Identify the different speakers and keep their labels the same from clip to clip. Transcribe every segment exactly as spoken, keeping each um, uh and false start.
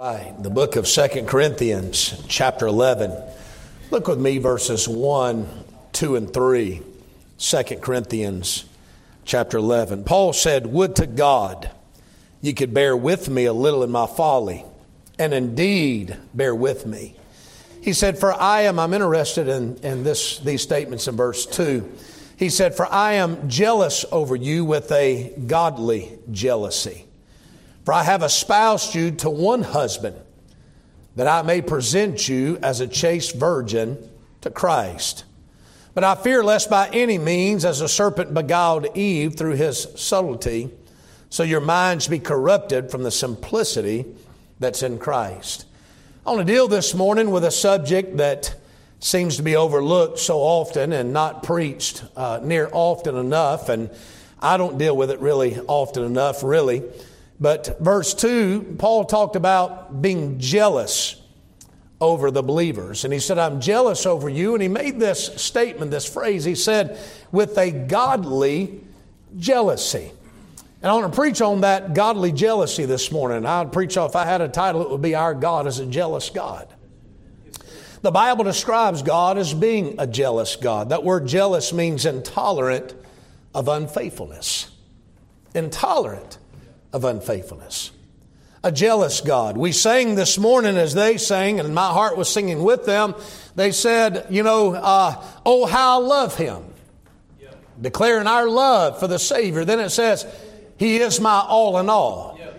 Speaker 1: Right, the book of Second Corinthians, chapter eleven. Look with me, verses one, two, and three. Second Corinthians, chapter eleven. Paul said, "Would to God you could bear with me a little in my folly, and indeed bear with me." He said, "For I am," I'm interested in, in this these statements in verse two. He said, "For I am jealous over you with a godly jealousy. For I have espoused you to one husband, that I may present you as a chaste virgin to Christ. But I fear lest by any means, as the serpent beguiled Eve through his subtlety, so your minds be corrupted from the simplicity that's in Christ." I want to deal this morning with a subject that seems to be overlooked so often and not preached uh, near often enough. And I don't deal with it really often enough, really. But verse two, Paul talked about being jealous over the believers. And he said, "I'm jealous over you." And he made this statement, this phrase. He said, "with a godly jealousy." And I want to preach on that godly jealousy this morning. I'd preach, if I had a title, it would be "Our God is a Jealous God." The Bible describes God as being a jealous God. That word jealous means intolerant of unfaithfulness. Intolerant of unfaithfulness. A jealous God. We sang this morning as they sang, and my heart was singing with them. They said, you know, uh, "Oh, how I love Him." Yeah. Declaring our love for the Savior. Then it says, "He is my all in all." Yeah.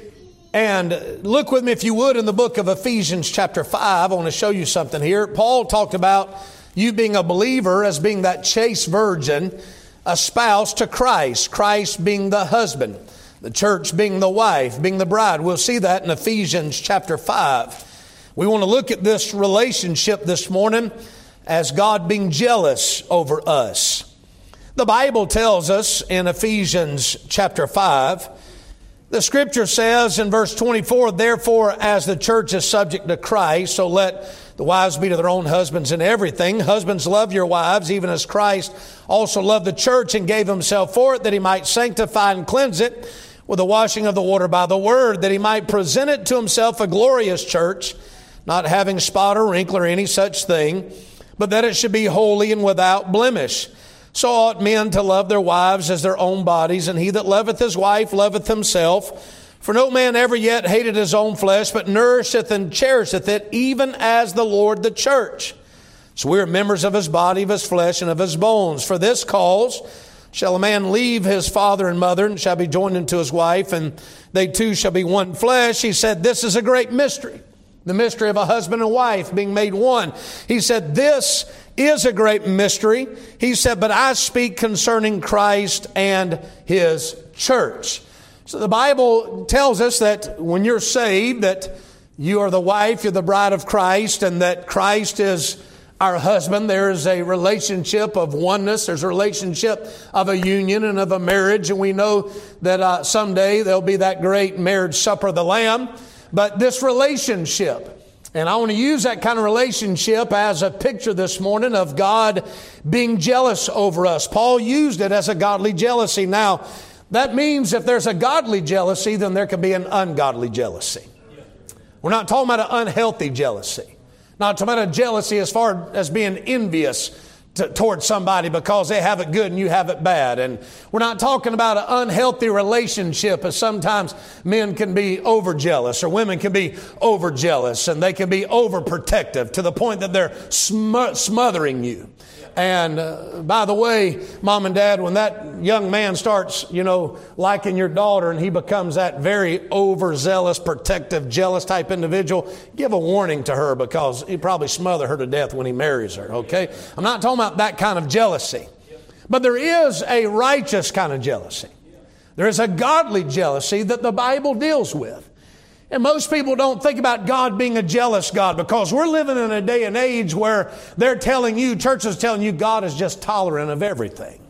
Speaker 1: And look with me, if you would, in the book of Ephesians chapter five. I want to show you something here. Paul talked about you being a believer as being that chaste virgin, a spouse to Christ. Christ being the husband. The church being the wife, being the bride. We'll see that in Ephesians chapter five. We want to look at this relationship this morning as God being jealous over us. The Bible tells us in Ephesians chapter five, the Scripture says in verse twenty-four, "Therefore, as the church is subject to Christ, so let the wives be to their own husbands in everything. Husbands, love your wives, even as Christ also loved the church and gave himself for it, that he might sanctify and cleanse it with the washing of the water by the word, that he might present it to himself a glorious church, not having spot or wrinkle or any such thing, but that it should be holy and without blemish. So ought men to love their wives as their own bodies, and he that loveth his wife loveth himself. For no man ever yet hated his own flesh, but nourisheth and cherisheth it, even as the Lord the church. So we are members of his body, of his flesh, and of his bones. For this cause shall a man leave his father and mother, and shall be joined unto his wife, and they two shall be one flesh." He said, "This is a great mystery." The mystery of a husband and wife being made one. He said, "This is a great mystery." He said, "But I speak concerning Christ and his church." So the Bible tells us that when you're saved, that you are the wife, you're the bride of Christ, and that Christ is our husband. There is a relationship of oneness. There's a relationship of a union and of a marriage. And we know that uh, someday there'll be that great marriage supper of the Lamb. But this relationship, and I want to use that kind of relationship as a picture this morning of God being jealous over us. Paul used it as a godly jealousy. Now, that means if there's a godly jealousy, then there can be an ungodly jealousy. We're not talking about an unhealthy jealousy. Not talking about a jealousy as far as being envious to, towards somebody because they have it good and you have it bad. And we're not talking about an unhealthy relationship, as sometimes men can be overjealous or women can be overjealous, and they can be overprotective to the point that they're sm- smothering you. And uh, by the way, mom and dad, when that young man starts, you know, liking your daughter and he becomes that very overzealous, protective, jealous type individual, give a warning to her, because he'll probably smother her to death when he marries her, okay? I'm not talking about that kind of jealousy. But there is a righteous kind of jealousy. There is a godly jealousy that the Bible deals with. And most people don't think about God being a jealous God, because we're living in a day and age where they're telling you, churches telling you, God is just tolerant of everything.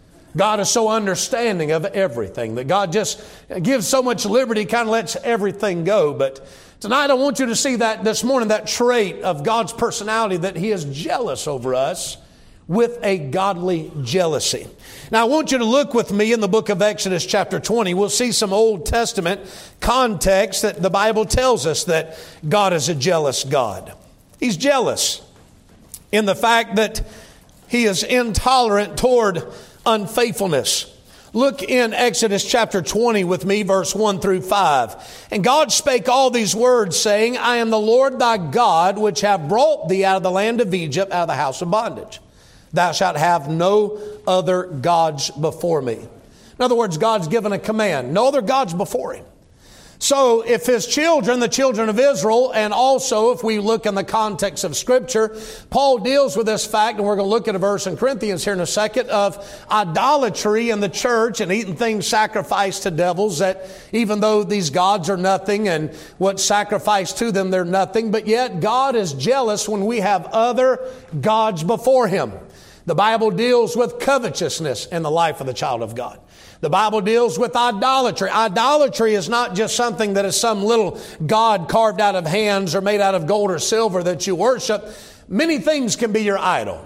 Speaker 1: God is so understanding of everything, that God just gives so much liberty, kind of lets everything go. But tonight I want you to see that this morning, that trait of God's personality, that He is jealous over us with a godly jealousy. Now, I want you to look with me in the book of Exodus chapter twenty. We'll see some Old Testament context that the Bible tells us that God is a jealous God. He's jealous in the fact that He is intolerant toward unfaithfulness. Look in Exodus chapter twenty with me, verse one through five. And God spake all these words, saying, I am the Lord thy God, which have brought thee out of the land of Egypt, out of the house of bondage. Thou shalt have no other gods before me. In other words, God's given a command. No other gods before Him. So if His children, the children of Israel, and also if we look in the context of Scripture, Paul deals with this fact, and we're going to look at a verse in Corinthians here in a second, of idolatry in the church and eating things sacrificed to devils, that even though these gods are nothing and what's sacrificed to them, they're nothing, but yet God is jealous when we have other gods before Him. The Bible deals with covetousness in the life of the child of God. The Bible deals with idolatry. Idolatry is not just something that is some little god carved out of hands or made out of gold or silver that you worship. Many things can be your idol.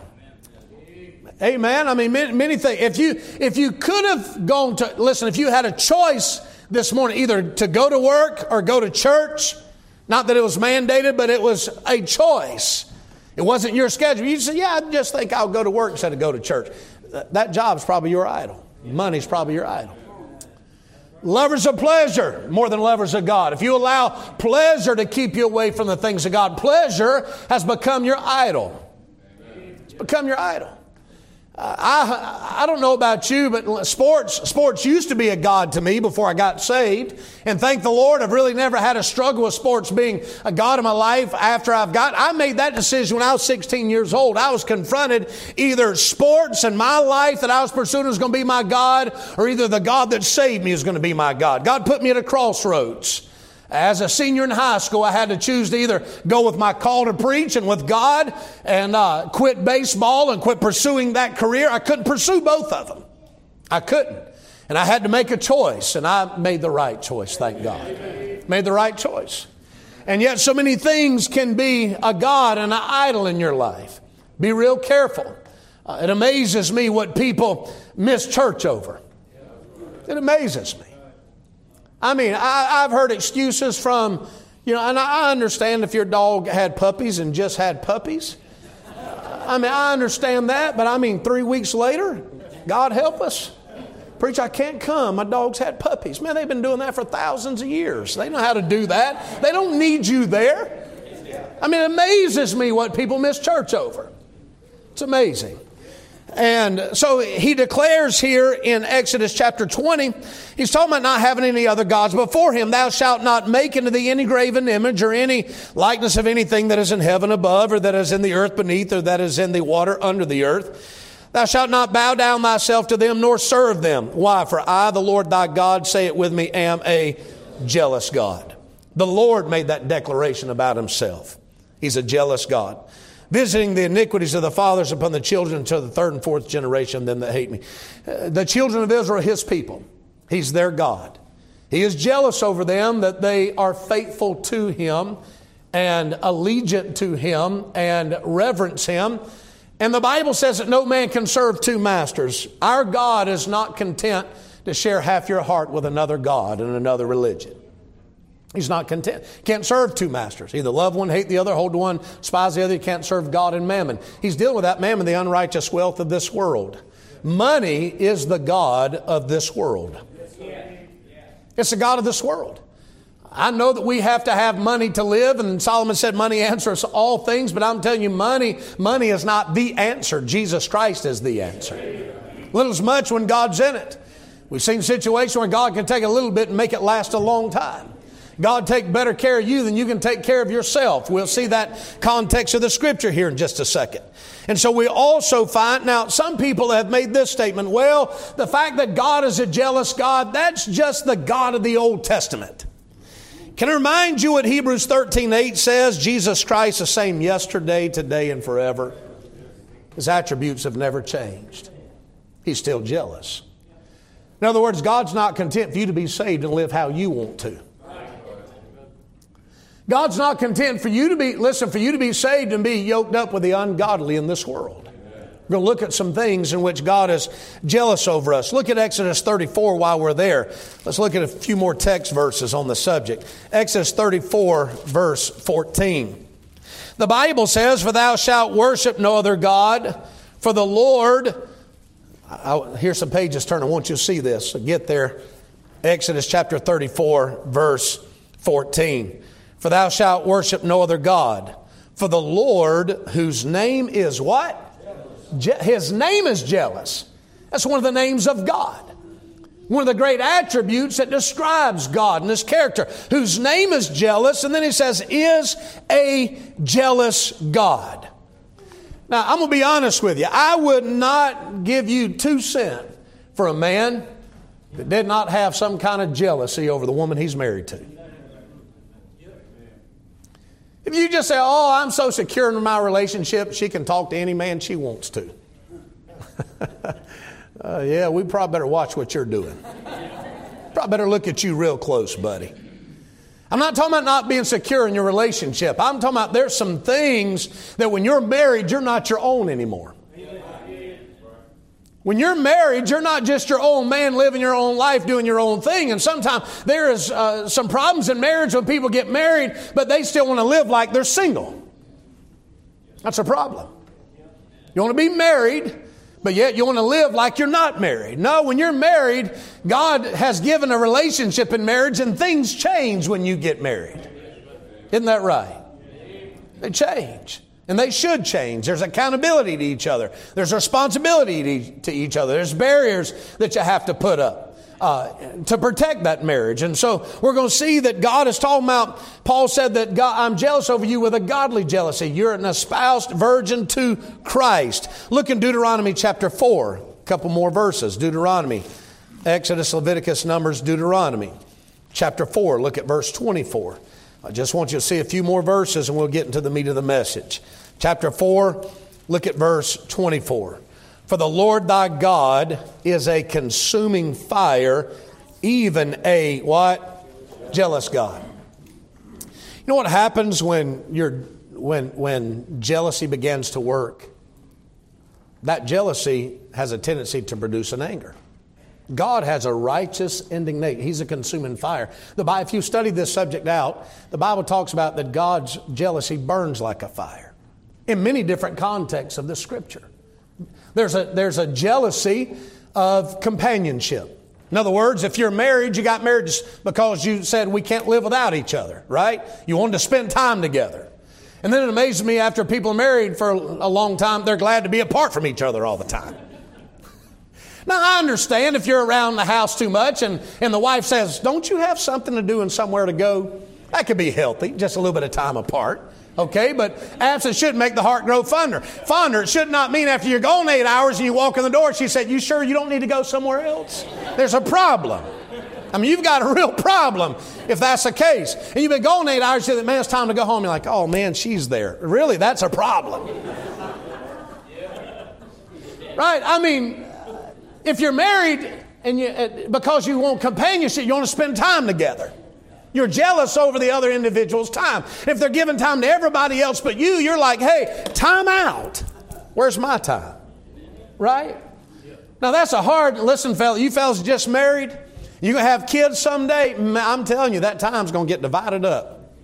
Speaker 1: Amen. I mean, many, many things. If you, if you could have gone to, listen, if you had a choice this morning, either to go to work or go to church, not that it was mandated, but it was a choice. It wasn't your schedule. You say, yeah, I just think I'll go to work instead of go to church. That job's probably your idol. Money's probably your idol. Lovers of pleasure more than lovers of God. If you allow pleasure to keep you away from the things of God, pleasure has become your idol. It's become your idol. Uh, I I don't know about you, but sports sports used to be a god to me before I got saved. And thank the Lord, I've really never had a struggle with sports being a god in my life after I've got. I made that decision when I was sixteen years old. I was confronted either sports and my life that I was pursuing was going to be my God, or either the God that saved me is going to be my God. God put me at a crossroads. As a senior in high school, I had to choose to either go with my call to preach and with God and uh, quit baseball and quit pursuing that career. I couldn't pursue both of them. I couldn't. And I had to make a choice, and I made the right choice, thank God. Made the right choice. And yet so many things can be a god and an idol in your life. Be real careful. Uh, it amazes me what people miss church over. It amazes me. I mean, I, I've heard excuses from, you know, and I understand if your dog had puppies and just had puppies. I mean, I understand that, but I mean, three weeks later, God help us. Preach, I can't come. My dog's had puppies. Man, they've been doing that for thousands of years. They know how to do that. They don't need you there. I mean, it amazes me what people miss church over. It's amazing. And so he declares here in Exodus chapter twenty, he's talking about not having any other gods before him. Thou shalt not make unto thee any graven image or any likeness of anything that is in heaven above, or that is in the earth beneath, or that is in the water under the earth. Thou shalt not bow down thyself to them, nor serve them. Why? For I, the Lord thy God, say it with me, am a jealous God. The Lord made that declaration about himself. He's a jealous God. Visiting the iniquities of the fathers upon the children until the third and fourth generation of them that hate me. Uh, the children of Israel are his people. He's their God. He is jealous over them that they are faithful to him and allegiant to him and reverence him. And the Bible says that no man can serve two masters. Our God is not content to share half your heart with another God and another religion. He's not content. Can't serve two masters. Either love one, hate the other, hold to one, despise the other. You can't serve God and mammon. He's dealing with that mammon, the unrighteous wealth of this world. Money is the god of this world. It's the god of this world. I know that we have to have money to live, and Solomon said money answers all things, but I'm telling you, money, money is not the answer. Jesus Christ is the answer. Little as much when God's in it. We've seen situations where God can take a little bit and make it last a long time. God take better care of you than you can take care of yourself. We'll see that context of the scripture here in just a second. And so we also find, now some people have made this statement, well, the fact that God is a jealous God, that's just the God of the Old Testament. Can I remind you what Hebrews thirteen eight says? Jesus Christ the same yesterday, today, and forever. His attributes have never changed. He's still jealous. In other words, God's not content for you to be saved and live how you want to. God's not content for you to be, listen, for you to be saved and be yoked up with the ungodly in this world. We're going to look at some things in which God is jealous over us. Look at Exodus thirty-four while we're there. Let's look at a few more text verses on the subject. Exodus thirty-four, verse fourteen. The Bible says, "For thou shalt worship no other God, for the Lord..." I'll, here's some pages turn. I want you to see this. So get there. Exodus chapter thirty-four, verse fourteen. "For thou shalt worship no other God, for the Lord, whose name is" what? Je- His name is jealous. That's one of the names of God. One of the great attributes that describes God and His character, whose name is jealous, and then he says, is a jealous God. Now, I'm going to be honest with you. I would not give you two cents for a man that did not have some kind of jealousy over the woman he's married to. If you just say, "Oh, I'm so secure in my relationship, she can talk to any man she wants to." uh, yeah, we probably better watch what you're doing. Probably better look at you real close, buddy. I'm not talking about not being secure in your relationship. I'm talking about there's some things that when you're married, you're not your own anymore. When you're married, you're not just your own man living your own life, doing your own thing. And sometimes there is uh, some problems in marriage when people get married, but they still want to live like they're single. That's a problem. You want to be married, but yet you want to live like you're not married. No, when you're married, God has given a relationship in marriage, and things change when you get married. Isn't that right? They change. And they should change. There's accountability to each other. There's responsibility to each other. There's barriers that you have to put up uh, to protect that marriage. And so we're going to see that God is talking about, Paul said that God, I'm jealous over you with a godly jealousy. You're an espoused virgin to Christ. Look in Deuteronomy chapter four. A couple more verses. Deuteronomy, Exodus, Leviticus, Numbers, Deuteronomy. Chapter four, look at verse twenty-four. I just want you to see a few more verses and we'll get into the meat of the message. Chapter four, look at verse twenty-four. "For the Lord thy God is a consuming fire, even a" what? Jealous God. You know what happens when you're when when jealousy begins to work? That jealousy has a tendency to produce an anger. God has a righteous indignation. He's a consuming fire. The Bible, if you study this subject out, the Bible talks about that God's jealousy burns like a fire in many different contexts of the Scripture. There's a, there's a jealousy of companionship. In other words, if you're married, you got married just because you said we can't live without each other, right? You wanted to spend time together. And then it amazes me after people are married for a long time, they're glad to be apart from each other all the time. Now, I understand if you're around the house too much and, and the wife says, "Don't you have something to do and somewhere to go?" That could be healthy, just a little bit of time apart. Okay, but absence should make the heart grow fonder. Fonder, it should not mean after you're gone eight hours and you walk in the door, she said, "You sure you don't need to go somewhere else?" There's a problem. I mean, you've got a real problem if that's the case. And you've been gone eight hours, you say, "Man, it's time to go home." You're like, "Oh man, she's there." Really, that's a problem. Right? I mean, if you're married and you, because you want companionship, you want to spend time together. You're jealous over the other individual's time. If they're giving time to everybody else but you, you're like, "Hey, time out. Where's my time?" Right? Now that's a hard, listen, fella, you fellas just married, you're going to have kids someday. I'm telling you, that time's going to get divided up.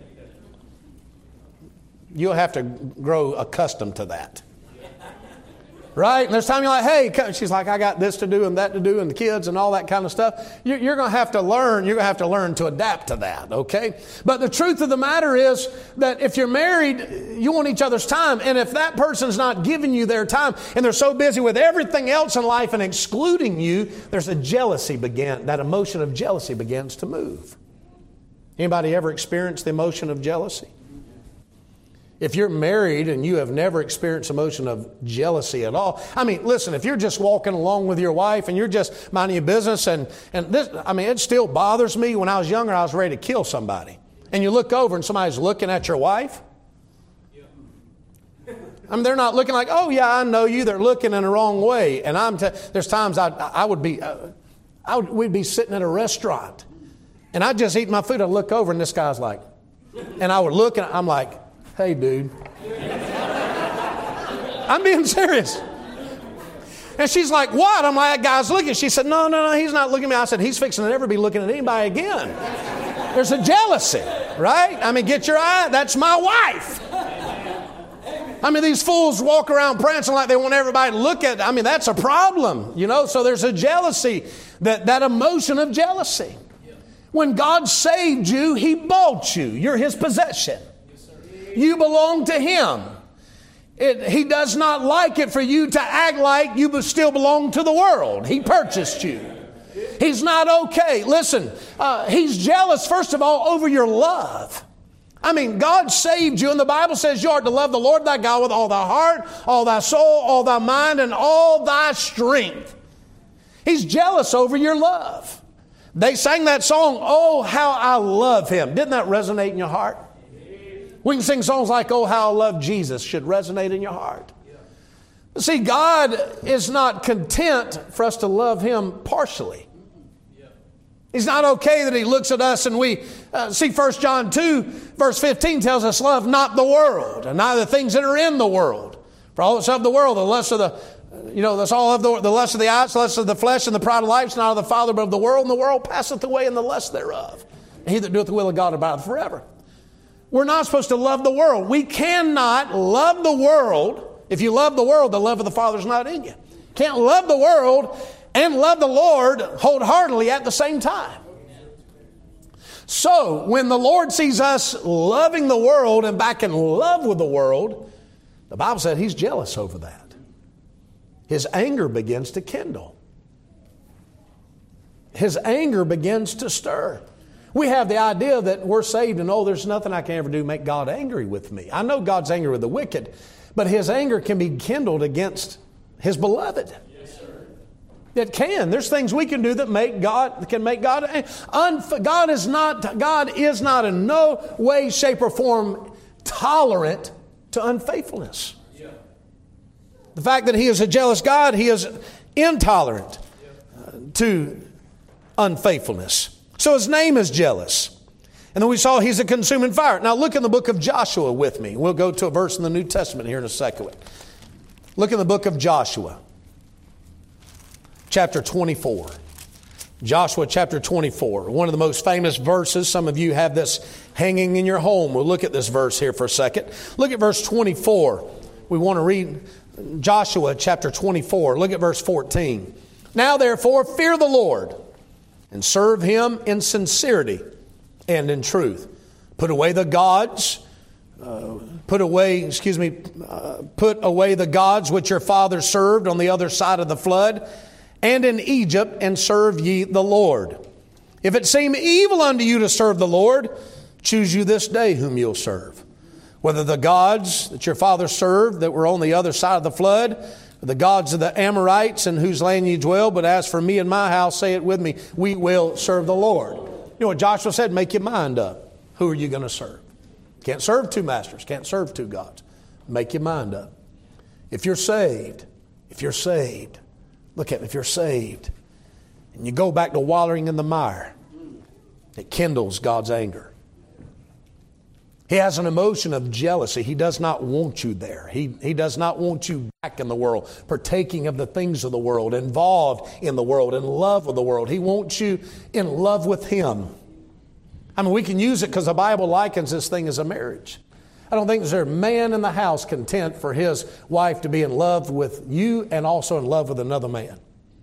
Speaker 1: You'll have to grow accustomed to that. Right? And there's time you're like, "Hey," she's like, "I got this to do and that to do and the kids and all that kind of stuff." You're, you're going to have to learn. You're going to have to learn to adapt to that, okay? But the truth of the matter is that if you're married, you want each other's time. And if that person's not giving you their time and they're so busy with everything else in life and excluding you, there's a jealousy begin. That emotion of jealousy begins to move. Anybody ever experienced the emotion of jealousy? If you're married and you have never experienced emotion of jealousy at all, I mean, listen, if you're just walking along with your wife and you're just minding your business and, and this, I mean, it still bothers me. When I was younger, I was ready to kill somebody. And you look over and somebody's looking at your wife. I mean, they're not looking like, "Oh yeah, I know you." They're looking in the wrong way. And I'm, t- there's times I, I would be, uh, I would, we'd be sitting at a restaurant and I'd just eat my food. I'd look over and this guy's like, and I would look and I'm like, "Hey, dude." I'm being serious. And she's like, what? I'm like, that guy's looking. She said, no, no, no, he's not looking at me. I said, he's fixing to never be looking at anybody again. There's a jealousy, right? I mean, get your eye. That's my wife. I mean, these fools walk around prancing like they want everybody to look at. I mean, that's a problem, you know. So there's a jealousy, that, that emotion of jealousy. When God saved you, He bought you. You're His possession. You belong to Him. It, he does not like it for you to act like you still belong to the world. He purchased you. He's not okay. Listen, uh, He's jealous, first of all, over your love. I mean, God saved you, and the Bible says you are to love the Lord thy God with all thy heart, all thy soul, all thy mind, and all thy strength. He's jealous over your love. They sang that song, Oh, How I Love Him. Didn't that resonate in your heart? We can sing songs like, Oh, How I Love Jesus, should resonate in your heart. But see, God is not content for us to love Him partially. He's not okay that He looks at us and we, uh, see First John two, verse fifteen tells us, love not the world, and neither the things that are in the world. For all that's of the world, the lust of the, you know, that's all of the, the lust of the eyes, the lust of the flesh, and the pride of life is not of the Father, but of the world, and the world passeth away in the lust thereof. And he that doeth the will of God abideth forever. We're not supposed to love the world. We cannot love the world. If you love the world, the love of the Father is not in you. Can't love the world and love the Lord wholeheartedly at the same time. So, when the Lord sees us loving the world and back in love with the world, the Bible said He's jealous over that. His anger begins to kindle. His anger begins to stir. We have the idea that we're saved and, oh, there's nothing I can ever do to make God angry with me. I know God's angry with the wicked, but His anger can be kindled against His beloved. It can. There's things we can do that make God can make God. Unf- God is not. God is not in no way, shape, or form tolerant to unfaithfulness. Yeah. The fact that He is a jealous God, He is intolerant uh, to unfaithfulness. So His name is jealous. And then we saw He's a consuming fire. Now look in the book of Joshua with me. We'll go to a verse in the New Testament here in a second. Look in the book of Joshua. Chapter twenty-four. Joshua chapter twenty-four. One of the most famous verses. Some of you have this hanging in your home. We'll look at this verse here for a second. Look at verse twenty-four. We want to read Joshua chapter twenty-four. Look at verse fourteen. Now therefore fear the Lord and serve Him in sincerity and in truth. Put away the gods. Uh, put away, excuse me, uh, put away the gods which your fathers served on the other side of the flood and in Egypt, and serve ye the Lord. If it seem evil unto you to serve the Lord, choose you this day whom you'll serve. Whether the gods that your fathers served that were on the other side of the flood, or the gods of the Amorites in whose land ye dwell, but as for me and my house, say it with me, we will serve the Lord. You know what Joshua said? Make your mind up. Who are you going to serve? Can't serve two masters. Can't serve two gods. Make your mind up. If you're saved, if you're saved, look at it, if you're saved and you go back to wallowing in the mire, it kindles God's anger. He has an emotion of jealousy. He does not want you there. He, he does not want you back in the world, partaking of the things of the world, involved in the world, in love with the world. He wants you in love with Him. I mean, we can use it because the Bible likens this thing as a marriage. I don't think there's a man in the house content for his wife to be in love with you and also in love with another man.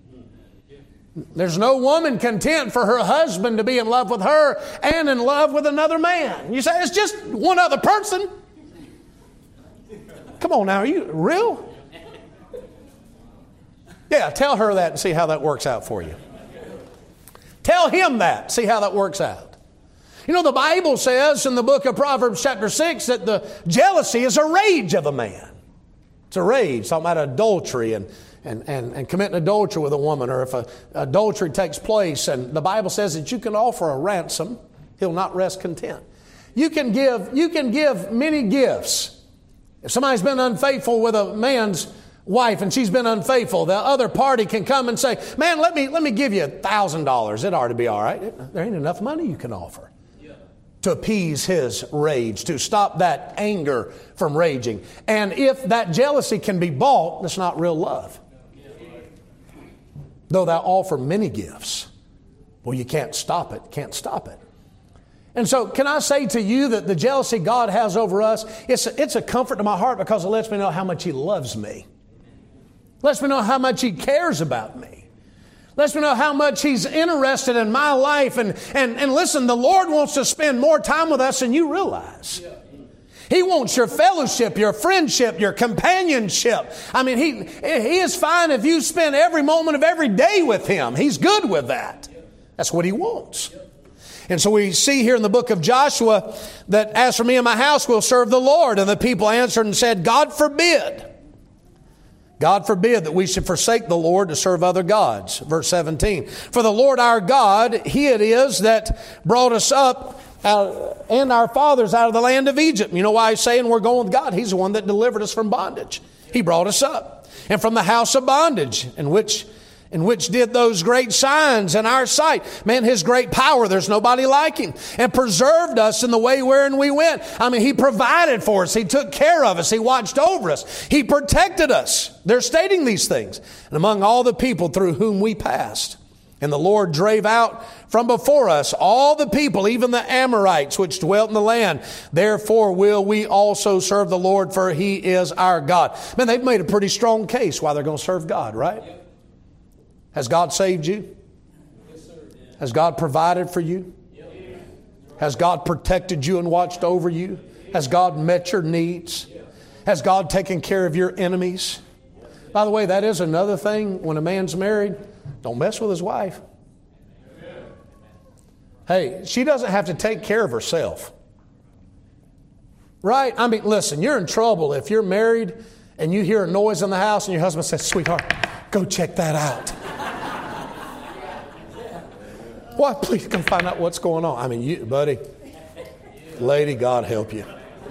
Speaker 1: There's no woman content for her husband to be in love with her and in love with another man. You say, it's just one other person. Come on now, are you real? Yeah, tell her that and see how that works out for you. Tell him that, see how that works out. You know, the Bible says in the book of Proverbs chapter six that the jealousy is a rage of a man. It's a rage, talking about adultery and, and, and, and committing adultery with a woman, or if a, adultery takes place, and the Bible says that you can offer a ransom, he'll not rest content. You can give, you can give many gifts. If somebody's been unfaithful with a man's wife and she's been unfaithful, the other party can come and say, man, let me, let me give you a thousand dollars. It ought to be all right. There ain't enough money you can offer to appease his rage, to stop that anger from raging. And if that jealousy can be bought, that's not real love. though thou offer many gifts. Well, you can't stop it, can't stop it. And so can I say to you that the jealousy God has over us, it's a, it's a comfort to my heart because it lets me know how much He loves me. Lets me know how much He cares about me. Lets me know how much He's interested in my life. And, and, and listen, the Lord wants to spend more time with us than you realize. He wants your fellowship, your friendship, your companionship. I mean, He, he is fine if you spend every moment of every day with Him. He's good with that. That's what He wants. And so we see here in the book of Joshua that as for me and my house, we'll serve the Lord. And the people answered and said, God forbid. God forbid that we should forsake the Lord to serve other gods. Verse seventeen. For the Lord our God, He it is that brought us up out, and our fathers out of the land of Egypt. You know why He's saying we're going with God? He's the one that delivered us from bondage. He brought us up. And from the house of bondage, in which in which did those great signs in our sight. Man, His great power, there's nobody like Him. And preserved us in the way wherein we went. I mean, He provided for us. He took care of us. He watched over us. He protected us. They're stating these things. And among all the people through whom we passed. And the Lord drave out from before us all the people, even the Amorites, which dwelt in the land. Therefore will we also serve the Lord, for He is our God. Man, they've made a pretty strong case why they're going to serve God, right? Has God saved you? Yes, sir. Has God provided for you? Yep. Has God protected you and watched over you? Has God met your needs? Yep. Has God taken care of your enemies? Yep. By the way, that is another thing when a man's married. Don't mess with his wife. Amen. Hey, she doesn't have to take care of herself. Right? I mean, listen, you're in trouble if you're married and you hear a noise in the house and your husband says, sweetheart, go check that out. Why, please come find out what's going on. I mean, you, buddy, lady, God help you.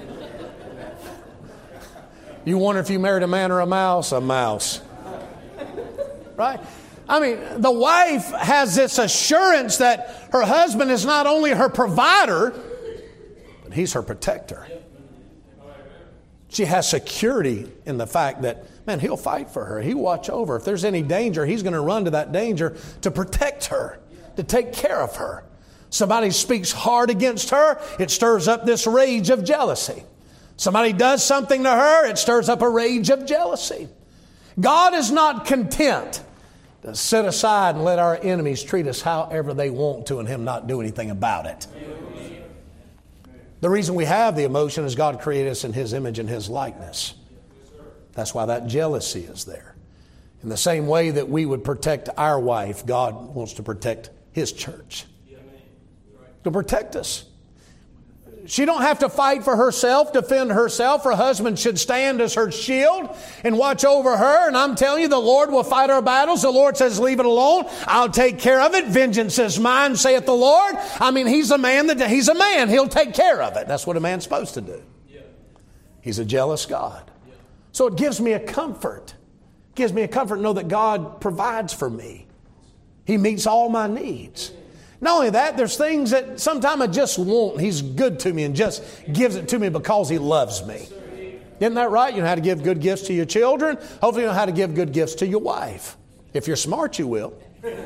Speaker 1: You wonder if you married a man or a mouse? A mouse. Right? I mean, the wife has this assurance that her husband is not only her provider, but he's her protector. She has security in the fact that, man, he'll fight for her. He'll watch over her. If there's any danger, he's going to run to that danger to protect her, to take care of her. Somebody speaks hard against her, it stirs up this rage of jealousy. Somebody does something to her, it stirs up a rage of jealousy. God is not content to sit aside and let our enemies treat us however they want to and Him not do anything about it. The reason we have the emotion is God created us in His image and His likeness. That's why that jealousy is there. In the same way that we would protect our wife, God wants to protect His church. To protect us. She don't have to fight for herself, defend herself. Her husband should stand as her shield and watch over her. And I'm telling you, the Lord will fight our battles. The Lord says, leave it alone. I'll take care of it. Vengeance is mine, saith the Lord. I mean, He's a man that He's a man. He'll take care of it. That's what a man's supposed to do. He's a jealous God. So it gives me a comfort. It gives me a comfort to know that God provides for me. He meets all my needs. Not only that, there's things that sometimes I just want. He's good to me and just gives it to me because He loves me. Isn't that right? You know how to give good gifts to your children. Hopefully you know how to give good gifts to your wife. If you're smart, you will.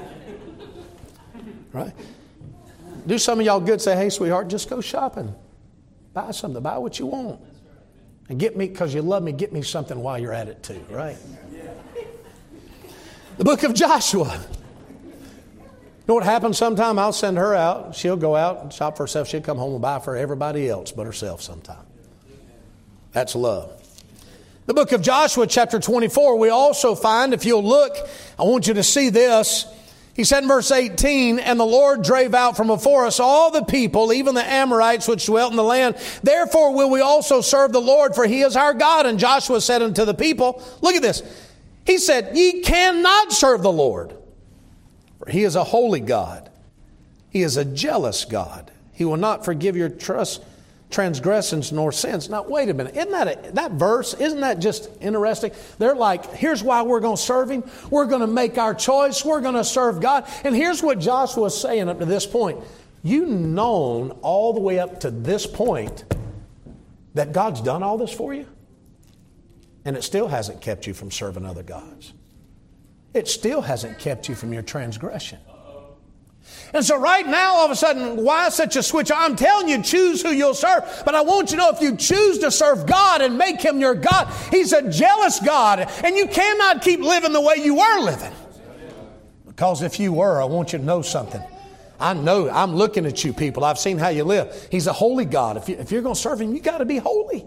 Speaker 1: Right? Do some of y'all good say, hey, sweetheart, just go shopping. Buy something. Buy what you want. And get me, because you love me, get me something while you're at it too. Right? The book of Joshua. You know what happens sometime? I'll send her out. She'll go out and shop for herself. She'll come home and buy for everybody else but herself sometime. That's love. The book of Joshua, chapter twenty-four, we also find, if you'll look, I want you to see this. He said in verse eighteen, and the Lord drave out from before us all the people, even the Amorites which dwelt in the land. Therefore will we also serve the Lord, for He is our God. And Joshua said unto the people, look at this. He said, ye cannot serve the Lord. For He is a holy God. He is a jealous God. He will not forgive your trust, transgressions nor sins. Now, wait a minute. Isn't that a, that verse, isn't that just interesting? They're like, here's why we're going to serve Him. We're going to make our choice. We're going to serve God. And here's what Joshua is saying up to this point. You've known all the way up to this point that God's done all this for you, and it still hasn't kept you from serving other gods. it still hasn't kept you from your transgression. And so right now, all of a sudden, why such a switch? I'm telling you, choose who you'll serve. But I want you to know, if you choose to serve God and make Him your God, He's a jealous God. And you cannot keep living the way you were living. Because if you were, I want you to know something. I know, I'm looking at you people. I've seen how you live. He's a holy God. If, you, if you're going to serve Him, you got to be holy.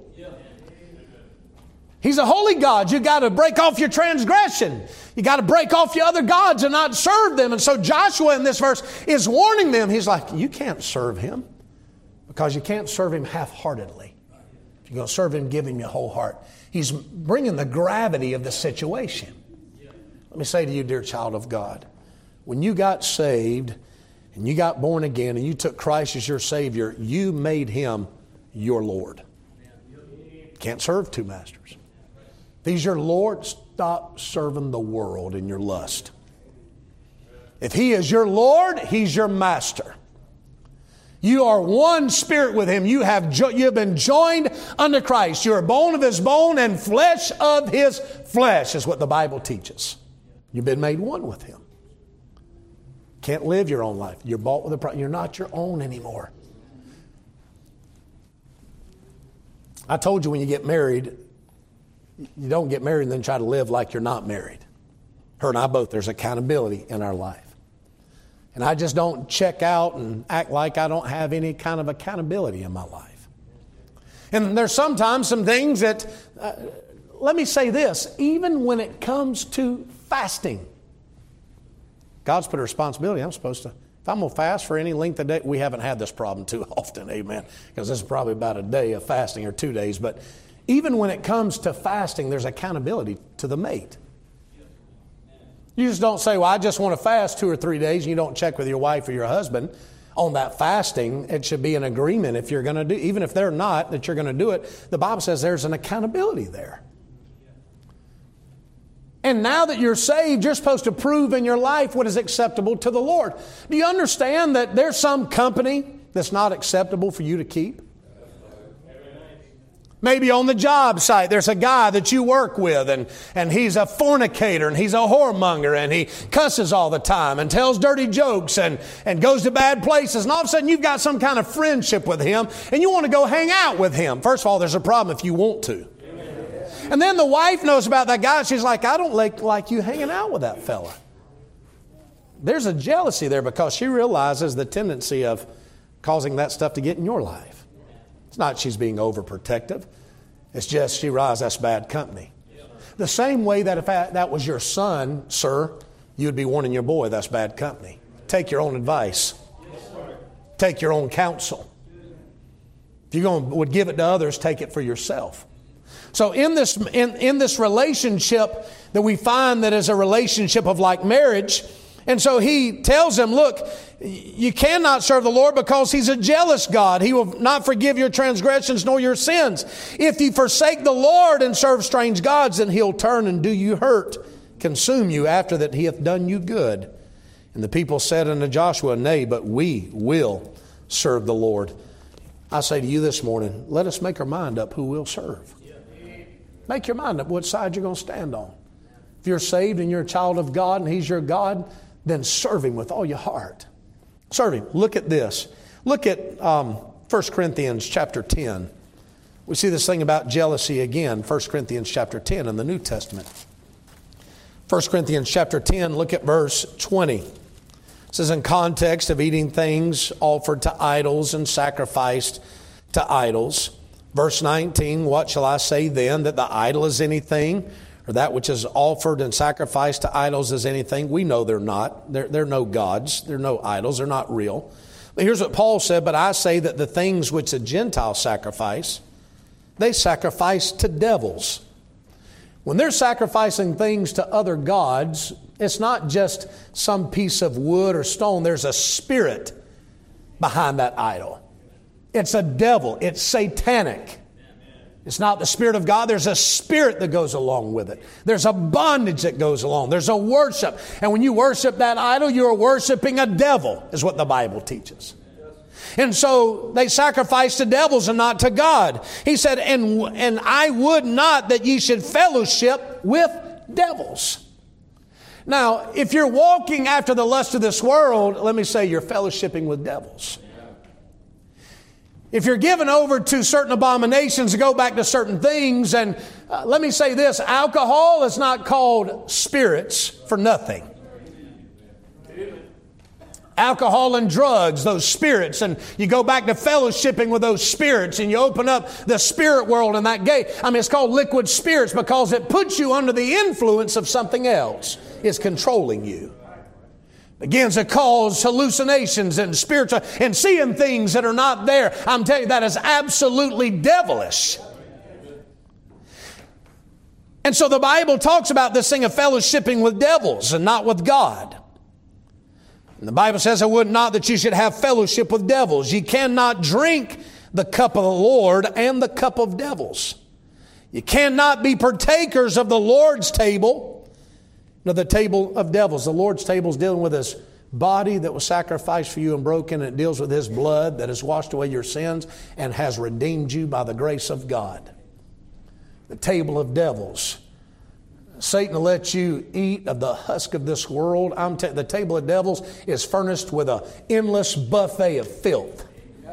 Speaker 1: He's a holy God. You got to break off your transgression. You got to break off your other gods and not serve them. And so Joshua in this verse is warning them. He's like, you can't serve Him because you can't serve Him half-heartedly. If you're going to serve Him, give Him your whole heart. He's bringing the gravity of the situation. Let me say to you, dear child of God, when you got saved and you got born again and you took Christ as your Savior, you made Him your Lord. Can't serve two masters. If He's your Lord, stop serving the world in your lust. If He is your Lord, He's your master. You are one spirit with Him. You have, jo- you have been joined unto Christ. You are bone of His bone and flesh of His flesh, is what the Bible teaches. You've been made one with Him. Can't live your own life. You're bought with a price. You're not your own anymore. I told you when you get married, you don't get married and then try to live like you're not married. Her and I both, there's accountability in our life. And I just don't check out and act like I don't have any kind of accountability in my life. And there's sometimes some things that, uh, let me say this, even when it comes to fasting, God's put a responsibility. I'm supposed to, if I'm going to fast for any length of day, we haven't had this problem too often, amen, because this is probably about a day of fasting or two days. But even when it comes to fasting, there's accountability to the mate. You just don't say, well, I just want to fast two or three days, and you don't check with your wife or your husband on that fasting. It should be an agreement if you're going to do, even if they're not, that you're going to do it. The Bible says there's an accountability there. And now that you're saved, you're supposed to prove in your life what is acceptable to the Lord. Do you understand that there's some company that's not acceptable for you to keep? Maybe on the job site, there's a guy that you work with, and, and he's a fornicator, and he's a whoremonger, and he cusses all the time, and tells dirty jokes, and, and goes to bad places. And all of a sudden, you've got some kind of friendship with him, and you want to go hang out with him. First of all, there's a problem if you want to. And then the wife knows about that guy. She's like, I don't like, like you hanging out with that fella. There's a jealousy there because she realizes the tendency of causing that stuff to get in your life. It's not she's being overprotective. It's just she realizes that's bad company. The same way that if that was your son, sir, you'd be warning your boy that's bad company. Take your own advice. Take your own counsel. If you're going to would give it to others, take it for yourself. So in this in, in this relationship that we find that is a relationship of like marriage, and so he tells them, look, you cannot serve the Lord because He's a jealous God. He will not forgive your transgressions nor your sins. If you forsake the Lord and serve strange gods, then He'll turn and do you hurt, consume you after that He hath done you good. And the people said unto Joshua, nay, but we will serve the Lord. I say to you this morning, let us make our mind up who we'll serve. Make your mind up what side you're going to stand on. If you're saved and you're a child of God and He's your God, then serve Him with all your heart. Serve Him. Look at this. Look at um, First Corinthians chapter ten. We see this thing about jealousy again. First Corinthians chapter ten in the New Testament. First Corinthians chapter ten, look at verse twenty. It says, in context of eating things offered to idols and sacrificed to idols. Verse nineteen, what shall I say then, that the idol is anything, or that which is offered and sacrificed to idols is anything? We know they're not. They're, they're no gods. They're no idols. They're not real. But here's what Paul said, but I say that the things which the Gentiles sacrifice, they sacrifice to devils. When they're sacrificing things to other gods, it's not just some piece of wood or stone. There's a spirit behind that idol. It's a devil. It's satanic. It's not the Spirit of God. There's a spirit that goes along with it. There's a bondage that goes along. There's a worship. And when you worship that idol, you're worshiping a devil, is what the Bible teaches. And so they sacrifice to devils and not to God. He said, and, and I would not that ye should fellowship with devils. Now, if you're walking after the lust of this world, let me say you're fellowshipping with devils. If you're given over to certain abominations, to go back to certain things, and uh, let me say this, alcohol is not called spirits for nothing. Alcohol and drugs, those spirits, and you go back to fellowshipping with those spirits, and you open up the spirit world and that gate. I mean, it's called liquid spirits because it puts you under the influence of something else. It's controlling you. Begins to cause hallucinations and spiritual and seeing things that are not there. I'm telling you, that is absolutely devilish. And so the Bible talks about this thing of fellowshipping with devils and not with God. And the Bible says, I would not that you should have fellowship with devils. You cannot drink the cup of the Lord and the cup of devils. You cannot be partakers of the Lord's table, no, the table of devils. The Lord's table is dealing with His body that was sacrificed for you and broken. And it deals with His blood that has washed away your sins and has redeemed you by the grace of God. The table of devils. Satan will let you eat of the husk of this world. I'm t- the table of devils is furnished with an endless buffet of filth.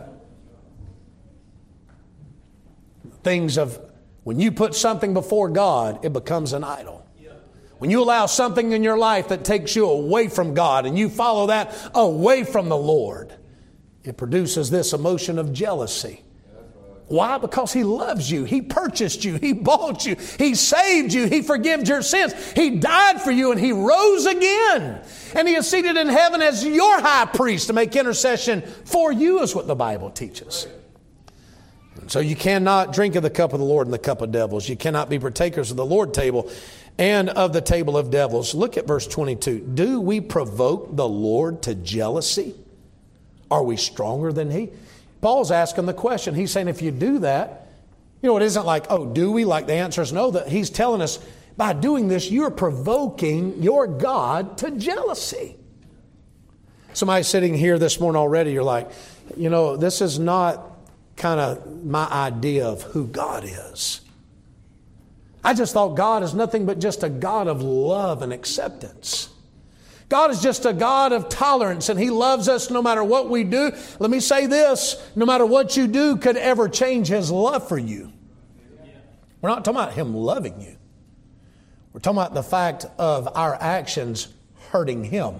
Speaker 1: Things of, when you put something before God, it becomes an idol. When you allow something in your life that takes you away from God and you follow that away from the Lord, it produces this emotion of jealousy. Why? Because He loves you. He purchased you. He bought you. He saved you. He forgives your sins. He died for you and He rose again. And He is seated in heaven as your high priest to make intercession for you, is what the Bible teaches. And so you cannot drink of the cup of the Lord and the cup of devils. You cannot be partakers of the Lord's table and of the table of devils. Look at verse twenty-two. Do we provoke the Lord to jealousy? Are we stronger than He? Paul's asking the question. He's saying if you do that, you know, it isn't like, oh, do we? Like the answer is no. That he's telling us by doing this, you're provoking your God to jealousy. Somebody sitting here this morning already, you're like, you know, this is not kind of my idea of who God is. I just thought God is nothing but just a God of love and acceptance. God is just a God of tolerance, and He loves us no matter what we do. Let me say this, no matter what you do could ever change His love for you. We're not talking about Him loving you. We're talking about the fact of our actions hurting Him.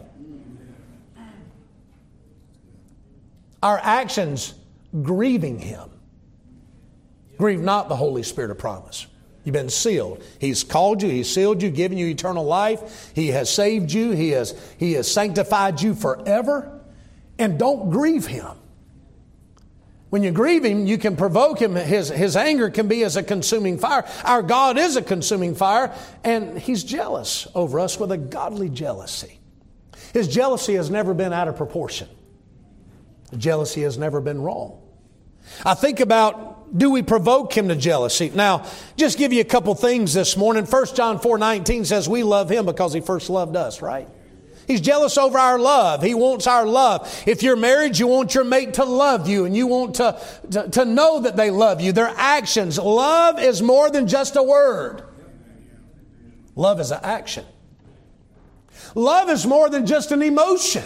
Speaker 1: Our actions grieving Him. Grieve not the Holy Spirit of promise. You've been sealed. He's called you. He's sealed you, given you eternal life. He has saved you. He has, he has sanctified you forever. And don't grieve Him. When you grieve Him, you can provoke Him. His, his anger can be as a consuming fire. Our God is a consuming fire, and He's jealous over us with a godly jealousy. His jealousy has never been out of proportion. Jealousy has never been wrong. I think about, do we provoke Him to jealousy? Now, just give you a couple things this morning. First John four nineteen says we love Him because He first loved us, right? He's jealous over our love. He wants our love. If you're married, you want your mate to love you, and you want to, to, to know that they love you. Their actions. Love is more than just a word. Love is an action. Love is more than just an emotion.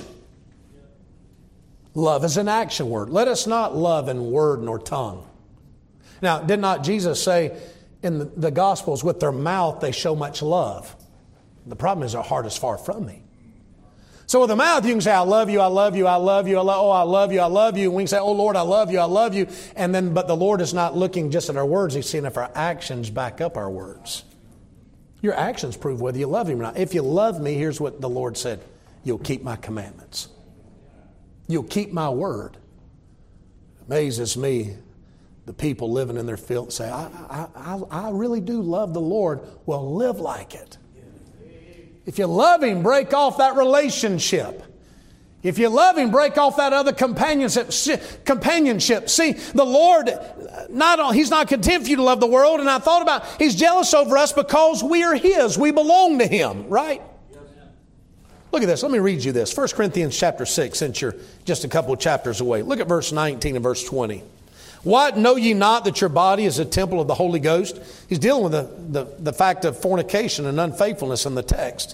Speaker 1: Love is an action word. Let us not love in word nor tongue. Now, did not Jesus say in the, the Gospels, with their mouth they show much love? The problem is their heart is far from me. So with the mouth you can say, I love you, I love you, I love you, I lo- oh, I love you, I love you. And we can say, oh Lord, I love you, I love you. And then, but the Lord is not looking just at our words. He's seeing if our actions back up our words. Your actions prove whether you love Him or not. If you love me, here's what the Lord said. You'll keep my commandments. You'll keep my word. It amazes me, the people living in their filth say, I, I, I, I really do love the Lord. Well, live like it. If you love Him, break off that relationship. If you love Him, break off that other companionship. Companionship. See, the Lord, not only, He's not content for you to love the world. And I thought about, He's jealous over us because we are His. We belong to Him, right? Look at this. Let me read you this. First Corinthians chapter six, since you're just a couple of chapters away. Look at verse nineteen and verse twenty. What, know ye not that your body is a temple of the Holy Ghost? He's dealing with the, the, the fact of fornication and unfaithfulness in the text.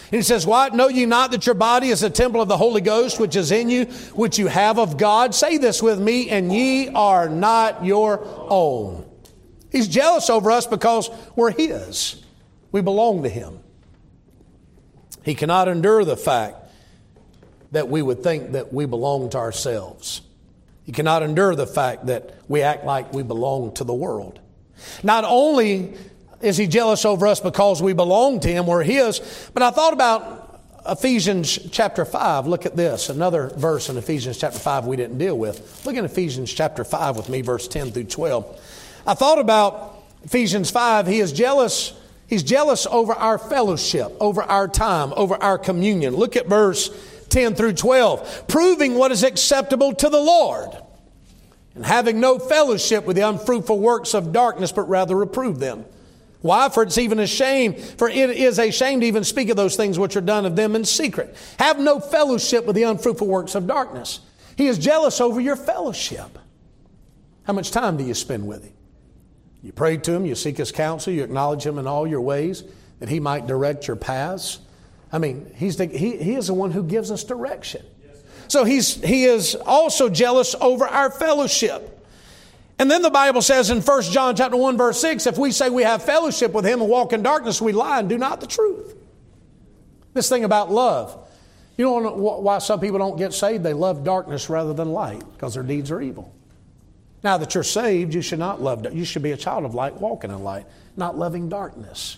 Speaker 1: And he says, "What? Know ye not that your body is a temple of the Holy Ghost, which is in you, which you have of God? Say this with me, and ye are not your own." He's jealous over us because we're His. We belong to Him. He cannot endure the fact that we would think that we belong to ourselves. He cannot endure the fact that we act like we belong to the world. Not only is He jealous over us because we belong to Him, we're His, but I thought about Ephesians chapter five. Look at this, another verse in Ephesians chapter five we didn't deal with. Look at Ephesians chapter five with me, verse ten through twelve. I thought about Ephesians five. He is jealous. He's jealous over our fellowship, over our time, over our communion. Look at verse ten through twelve. "Proving what is acceptable to the Lord, and having no fellowship with the unfruitful works of darkness, but rather reprove them. Why? For it's even a shame, for it is a shame to even speak of those things which are done of them in secret. Have no fellowship with the unfruitful works of darkness." He is jealous over your fellowship. How much time do you spend with Him? You pray to Him, you seek His counsel, you acknowledge Him in all your ways, that He might direct your paths. I mean, he's the, he, he is the one who gives us direction. So he's, He is also jealous over our fellowship. And then the Bible says in First John chapter one, verse six, if we say we have fellowship with Him and walk in darkness, we lie and do not the truth. This thing about love. You know why some people don't get saved? They love darkness rather than light, because their deeds are evil. Now that you're saved, you should not love, you should be a child of light, walking in light, not loving darkness.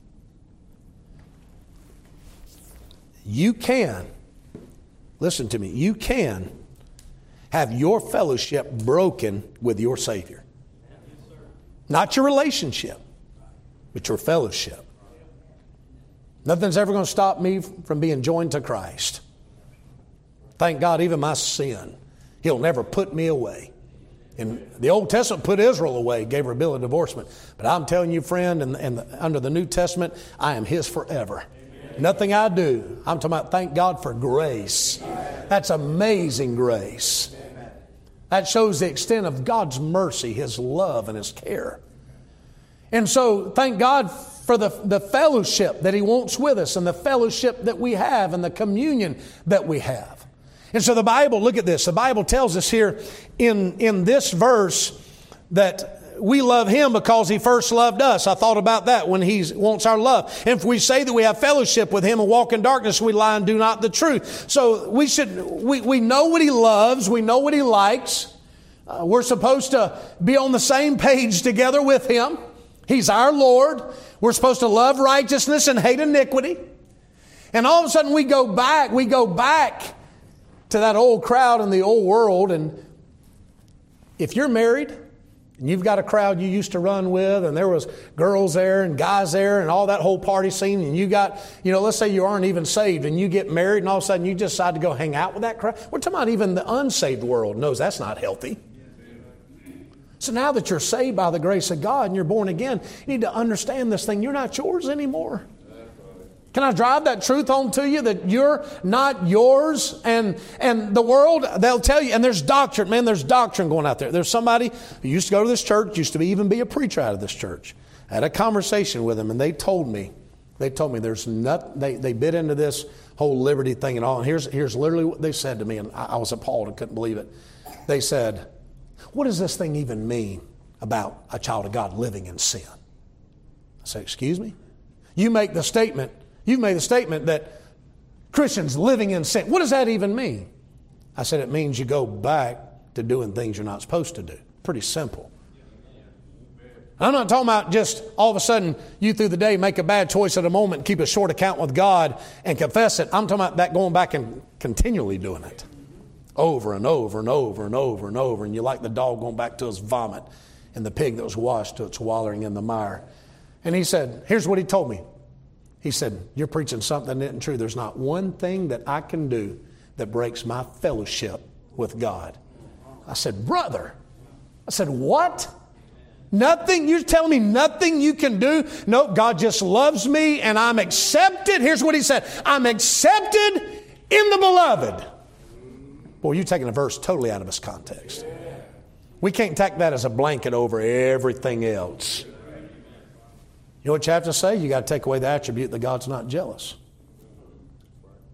Speaker 1: You can, listen to me, you can have your fellowship broken with your Savior. Not your relationship, but your fellowship. Nothing's ever going to stop me from being joined to Christ. Thank God, even my sin, He'll never put me away. And the Old Testament put Israel away, gave her a bill of divorcement. But I'm telling you, friend, and, and the, under the New Testament, I am His forever. Amen. Nothing I do. I'm talking about thank God for grace. Amen. That's amazing grace. Amen. That shows the extent of God's mercy, His love, and His care. And so thank God for the, the fellowship that He wants with us, and the fellowship that we have, and the communion that we have. And so the Bible, look at this. The Bible tells us here in, in this verse that we love Him because He first loved us. I thought about that when He wants our love. And if we say that we have fellowship with Him and walk in darkness, we lie and do not the truth. So we should, we, we know what He loves. We know what He likes. Uh, we're supposed to be on the same page together with Him. He's our Lord. We're supposed to love righteousness and hate iniquity. And all of a sudden we go back, we go back to that old crowd in the old world. And if you're married and you've got a crowd you used to run with, and there was girls there and guys there and all that whole party scene, and you got, you know, let's say you aren't even saved and you get married, and all of a sudden you decide to go hang out with that crowd. We're talking about even the unsaved world knows that's not healthy. So now that you're saved by the grace of God and you're born again, you need to understand this thing. You're not yours anymore. Can I drive that truth home to you, that you're not yours? And and the world, they'll tell you, and there's doctrine, man, there's doctrine going out there. There's somebody who used to go to this church, used to be, even be a preacher out of this church. I had a conversation with them, and they told me, they told me there's not, they, they bit into this whole liberty thing and all. And here's, here's literally what they said to me, and I, I was appalled and couldn't believe it. They said, what does this thing even mean about a child of God living in sin? I said, excuse me? You make the statement, You've made the statement that Christians living in sin. What does that even mean? I said, it means you go back to doing things you're not supposed to do. Pretty simple. I'm not talking about just all of a sudden you through the day make a bad choice at a moment, keep a short account with God and confess it. I'm talking about that going back and continually doing it. Over and over and over and over and over. And you're like the dog going back to his vomit and the pig that was washed to its wallowing in the mire. And he said, here's what he told me. He said, you're preaching something that isn't true. There's not one thing that I can do that breaks my fellowship with God. I said, brother. I said, what? Nothing? You're telling me nothing you can do? No, God just loves me and I'm accepted. Here's what he said. I'm accepted in the beloved. Boy, you're taking a verse totally out of its context. We can't tack that as a blanket over everything else. You know what you have to say? You got to take away the attribute that God's not jealous.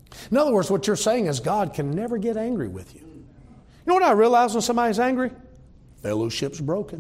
Speaker 1: In other words, what you're saying is God can never get angry with you. You know what I realize when somebody's angry? Fellowship's broken.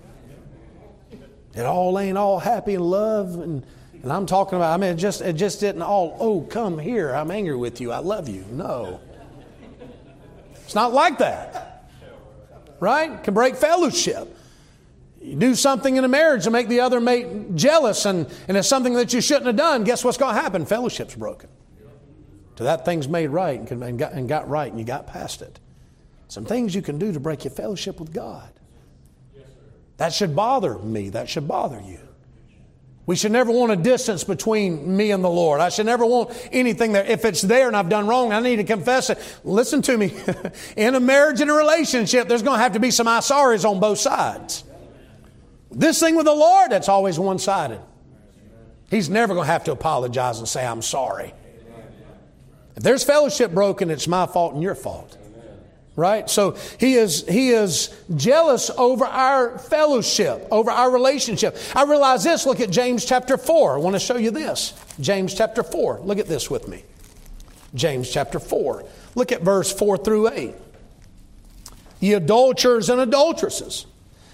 Speaker 1: It all ain't all happy and love, and, and I'm talking about, I mean, it just, it just didn't all, oh, come here, I'm angry with you, I love you. No. It's not like that. Right? It can break fellowship. You do something in a marriage to make the other mate jealous, and, and it's something that you shouldn't have done. Guess what's going to happen? Fellowship's broken. So that thing's made right and, can, and, got, and got right, and you got past it. Some things you can do to break your fellowship with God. That should bother me. That should bother you. We should never want a distance between me and the Lord. I should never want anything there. If it's there and I've done wrong, I need to confess it. Listen to me. In a marriage and a relationship, there's going to have to be some I sorries on both sides. This thing with the Lord, that's always one-sided. He's never going to have to apologize and say, I'm sorry. If there's fellowship broken, it's my fault and your fault. Right? So he is, he is jealous over our fellowship, over our relationship. I realize this. Look at James chapter four. I want to show you this. James chapter four. Look at this with me. James chapter four. Look at verse four through eight. Ye adulterers and adulteresses.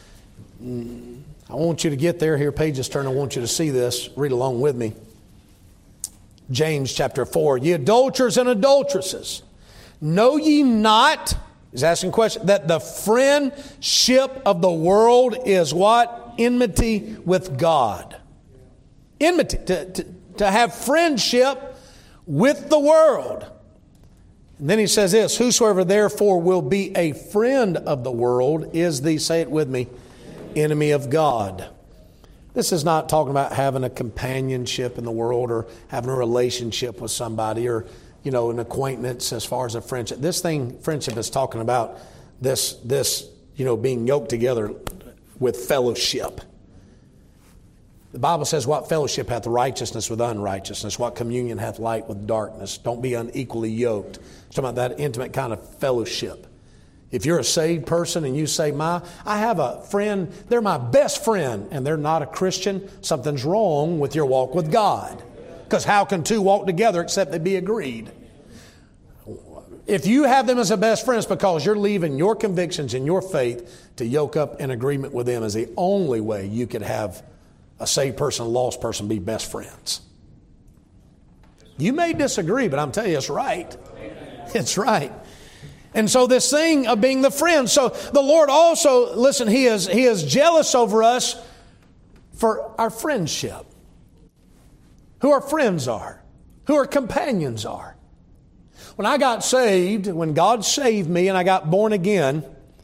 Speaker 1: I want you to get there. Here, pages turn. I want you to see this. Read along with me. James chapter four. Ye adulterers and adulteresses. Know ye not, he's asking a question, that the friendship of the world is what? Enmity with God. Enmity. To, to, to have friendship with the world. And then he says this, whosoever therefore will be a friend of the world is the, say it with me, enemy of God. This is not talking about having a companionship in the world or having a relationship with somebody or you know, an acquaintance as far as a friendship. This thing, friendship, is talking about this, this, you know, being yoked together with fellowship. The Bible says, what fellowship hath righteousness with unrighteousness? What communion hath light with darkness? Don't be unequally yoked. It's talking about that intimate kind of fellowship. If you're a saved person and you say, my, I have a friend, they're my best friend, and they're not a Christian, something's wrong with your walk with God. Because how can two walk together except they be agreed? If you have them as a best friend, it's because you're leaving your convictions and your faith to yoke up in agreement with them is the only way you could have a saved person, a lost person be best friends. You may disagree, but I'm telling you, it's right. It's right. And so this thing of being the friend. So the Lord also, listen, He is, He is jealous over us for our friendship. Who our friends are. Who our companions are. When I got saved, when God saved me and I got born again,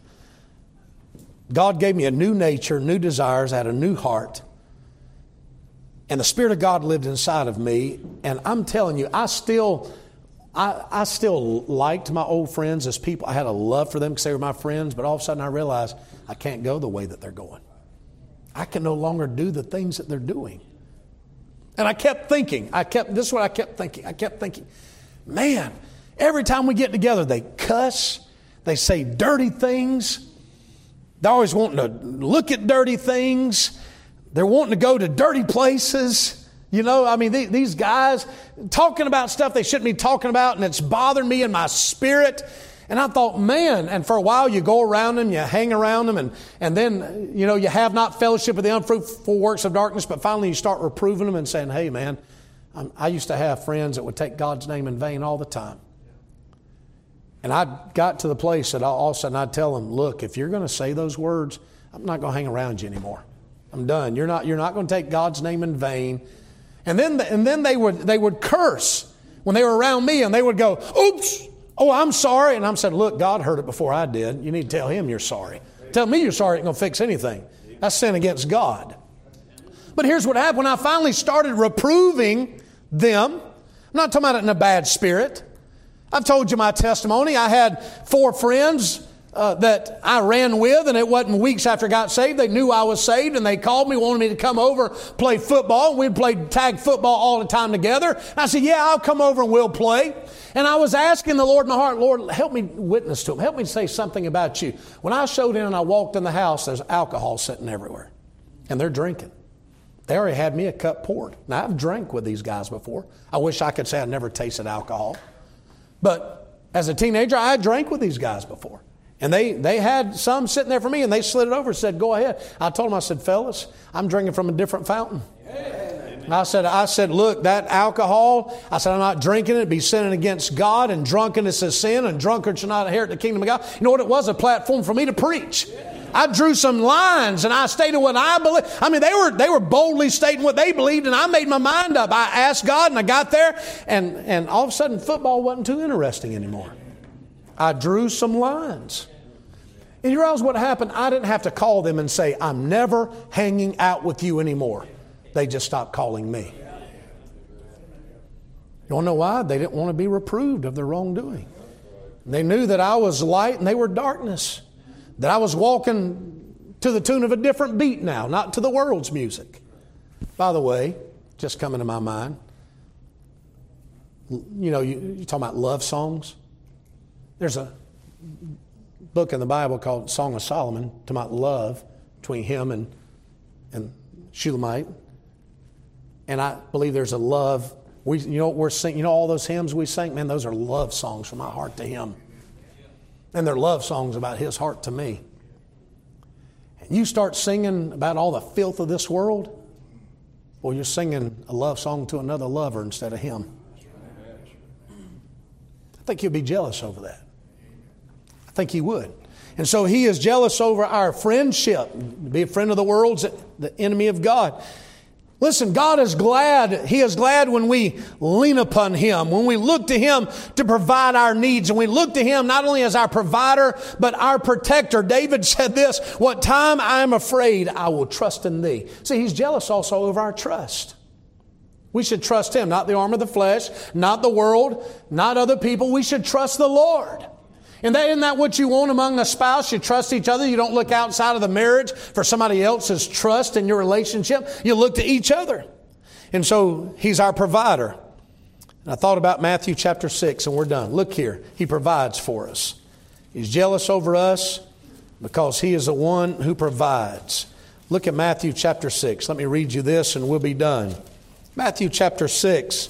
Speaker 1: God gave me a new nature, new desires, I had a new heart. And the Spirit of God lived inside of me. And I'm telling you, I still, I, I still liked my old friends as people. I had a love for them because they were my friends. But all of a sudden I realized I can't go the way that they're going. I can no longer do the things that they're doing. And I kept thinking, I kept, this is what I kept thinking. I kept thinking, man, every time we get together, they cuss, they say dirty things. They're always wanting to look at dirty things. They're wanting to go to dirty places. You know, I mean, these guys talking about stuff they shouldn't be talking about, and it's bothering me in my spirit. And I thought, man, and for a while you go around them, you hang around them, and, and then, you know, you have not fellowship with the unfruitful works of darkness, but finally you start reproving them and saying, hey, man, I'm, I used to have friends that would take God's name in vain all the time. And I got to the place that all of a sudden I'd tell them, look, if you're going to say those words, I'm not going to hang around you anymore. I'm done. You're not, you're not going to take God's name in vain. And then, and then they would, they would curse when they were around me, and they would go, oops. Oh, I'm sorry. And I'm saying, look, God heard it before I did. You need to tell Him you're sorry. Tell me you're sorry ain't going to fix anything. That's sin against God. But here's what happened. When I finally started reproving them, I'm not talking about it in a bad spirit. I've told you my testimony. I had four friends uh, that I ran with, and it wasn't weeks after I got saved. They knew I was saved, and they called me, wanted me to come over, play football. We'd play tag football all the time together. I said, yeah, I'll come over and we'll play. And I was asking the Lord in my heart, Lord, help me witness to them. Help me say something about you. When I showed in and I walked in the house, there's alcohol sitting everywhere. And they're drinking. They already had me a cup poured. Now, I've drank with these guys before. I wish I could say I never tasted alcohol. But as a teenager, I had drank with these guys before. And they, they had some sitting there for me, and they slid it over and said, go ahead. I told them, I said, fellas, I'm drinking from a different fountain. And I said, I said, look, that alcohol, I said, I'm not drinking it. It'd be sinning against God, and drunkenness is sin, and drunkards shall not inherit the kingdom of God. You know what? It was a platform for me to preach. I drew some lines, and I stated what I believe. I mean, they were they were boldly stating what they believed, and I made my mind up. I asked God, and I got there, and, and all of a sudden, football wasn't too interesting anymore. I drew some lines. And you realize what happened? I didn't have to call them and say, I'm never hanging out with you anymore. They just stopped calling me. You want to know why? They didn't want to be reproved of their wrongdoing. They knew that I was light and they were darkness. That I was walking to the tune of a different beat now, not to the world's music. By the way, just coming to my mind, you know, you, you're talking about love songs. There's a book in the Bible called Song of Solomon, talking about love between him and, and Shulamite. And I believe there's a love. We, you know what we're singing? You know all those hymns we sing? Man, those are love songs from my heart to him. And they're love songs about his heart to me. And you start singing about all the filth of this world, well, you're singing a love song to another lover instead of him. I think he'll be jealous over that. I think he would. And so he is jealous over our friendship. To be a friend of the world's the enemy of God. Listen, God is glad. He is glad when we lean upon Him, when we look to Him to provide our needs, and we look to Him not only as our provider, but our protector. David said this, what time I am afraid, I will trust in Thee. See, He's jealous also of our trust. We should trust Him, not the arm of the flesh, not the world, not other people. We should trust the Lord. And that, isn't that what you want among a spouse? You trust each other. You don't look outside of the marriage for somebody else's trust in your relationship. You look to each other. And so He's our provider. And I thought about Matthew chapter six, and we're done. Look here. He provides for us. He's jealous over us because He is the one who provides. Look at Matthew chapter six. Let me read you this and we'll be done. Matthew chapter six.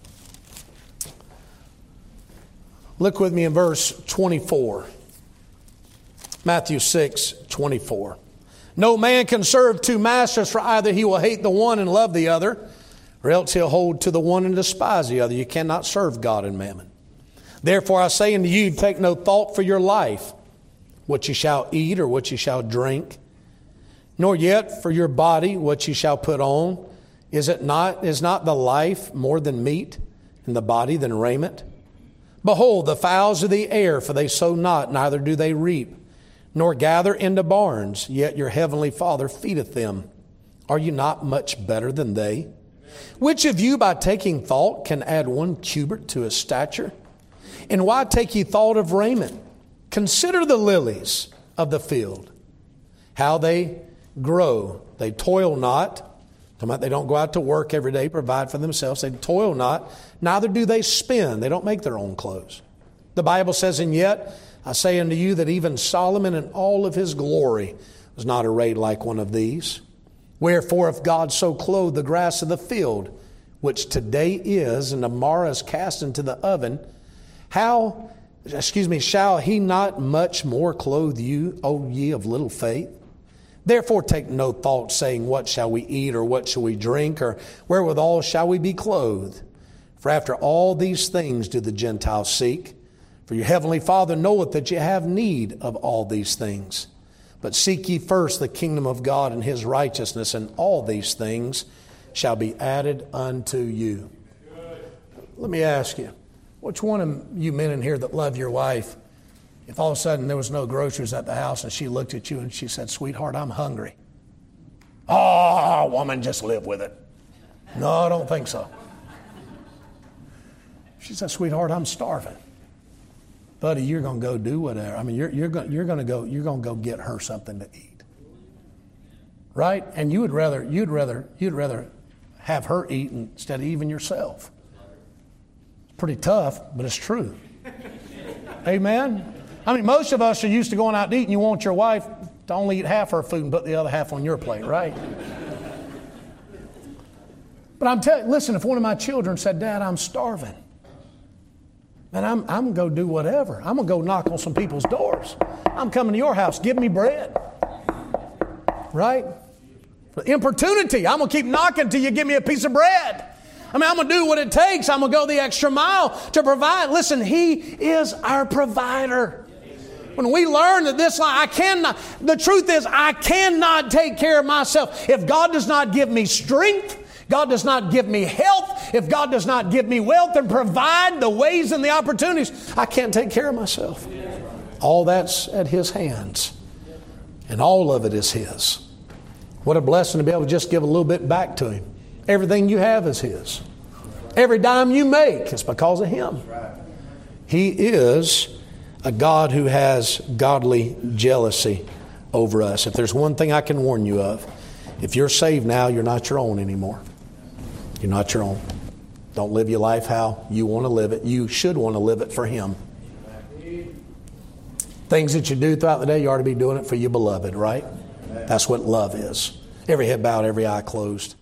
Speaker 1: Look with me in verse twenty-four. Matthew six, twenty-four. No man can serve two masters, for either he will hate the one and love the other, or else he'll hold to the one and despise the other. You cannot serve God and mammon. Therefore I say unto you, take no thought for your life, what you shall eat or what you shall drink, nor yet for your body what you shall put on. Is it not, is not the life more than meat, and the body than raiment? Behold, the fowls of the air, for they sow not, neither do they reap, nor gather into barns, yet your heavenly Father feedeth them. Are you not much better than they? Which of you by taking thought can add one cubit to his stature? And why take ye thought of raiment? Consider the lilies of the field, how they grow. They toil not. They don't go out to work every day, provide for themselves. They toil not, neither do they spin. They don't make their own clothes. The Bible says, and yet I say unto you that even Solomon in all of his glory was not arrayed like one of these. Wherefore, if God so clothe the grass of the field, which today is and tomorrow is cast into the oven, how, excuse me, shall He not much more clothe you, O ye of little faith? Therefore take no thought, saying, what shall we eat, or what shall we drink, or wherewithal shall we be clothed? For after all these things do the Gentiles seek. For your heavenly Father knoweth that ye have need of all these things. But seek ye first the kingdom of God and His righteousness, and all these things shall be added unto you. Let me ask you, which one of you men in here that love your wife, if all of a sudden there was no groceries at the house and she looked at you and she said, sweetheart, I'm hungry. Oh, woman, just live with it. No, I don't think so. She said, sweetheart, I'm starving. Buddy, you're going to go do whatever. I mean, you're, you're going you're going to go you're going to go get her something to eat. Right? And you would rather you'd rather you'd rather have her eat instead of even yourself. It's pretty tough, but it's true. Amen. I mean, most of us are used to going out to eat, and you want your wife to only eat half her food and put the other half on your plate, right? But I'm telling you, listen, if one of my children said, Dad, I'm starving, Man, I'm, I'm going to go do whatever. I'm going to go knock on some people's doors. I'm coming to your house. Give me bread. Right? For importunity. I'm going to keep knocking till you give me a piece of bread. I mean, I'm going to do what it takes. I'm going to go the extra mile to provide. Listen, He is our provider. When we learn that this life, I cannot, the truth is, I cannot take care of myself. If God does not give me strength, God does not give me health, if God does not give me wealth and provide the ways and the opportunities, I can't take care of myself. All that's at His hands. And all of it is His. What a blessing to be able to just give a little bit back to Him. Everything you have is His. Every dime you make is because of Him. He is a God who has godly jealousy over us. If there's one thing I can warn you of, if you're saved now, you're not your own anymore. You're not your own. Don't live your life how you want to live it. You should want to live it for Him. Things that you do throughout the day, you ought to be doing it for your beloved, right? That's what love is. Every head bowed, every eye closed.